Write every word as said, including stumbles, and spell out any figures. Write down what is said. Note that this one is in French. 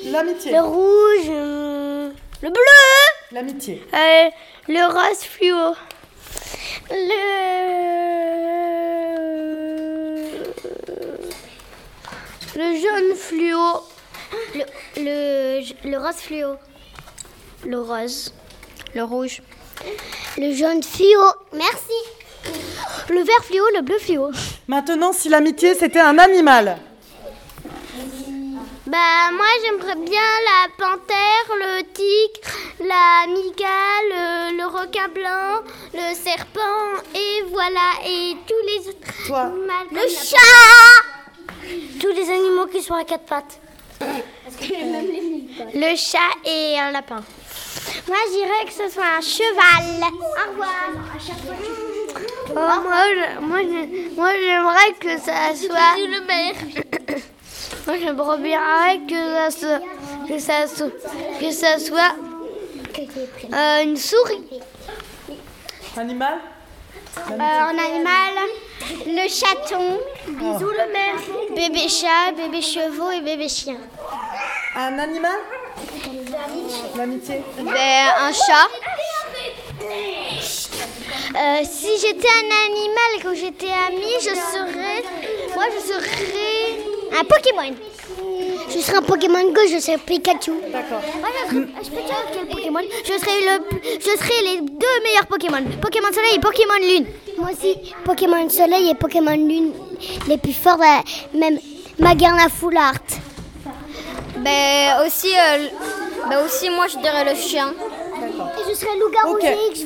L'amitié. Le rouge. euh, Le bleu. L'amitié. Euh, le rose fluo. Le... Le jaune fluo. Le, le, le rose fluo. Le rose. Le rouge. Le jaune fluo. Merci. Le vert fluo, le bleu fluo. Maintenant, si l'amitié, c'était un animal. Bah moi j'aimerais bien la panthère, le tigre, la mygale, le, le requin blanc, le serpent et voilà et tous les autres Toi. animaux. Le chat. Tous les animaux qui sont à quatre pattes. Le chat et un lapin. Moi je dirais que ce soit un cheval. Au revoir. Oh, moi, je- moi, je- moi j'aimerais que ça soit le maire. Moi j'aimerais bien que ça soit, que ça soit, que ça soit euh, une souris. Animal. Euh, un animal, le chaton, bisous le maire, bébé chat, bébé chevaux et bébé chien. Un animal. L'amitié. Ben, un chat. Euh, si j'étais un animal et que j'étais amie, je serais, moi je serais un Pokémon. Je serais un Pokémon Go, je serais Pikachu. D'accord. Moi, je, serais, je peux dire quel Pokémon. Je serais le, je serais les deux meilleurs Pokémon. Pokémon Soleil et Pokémon Lune. Moi aussi, Pokémon Soleil et Pokémon Lune, les plus forts, euh, même Magarna Full Art. Ben aussi, euh, ben aussi moi je dirais le chien. Et je serais loup-garou Ok. G X,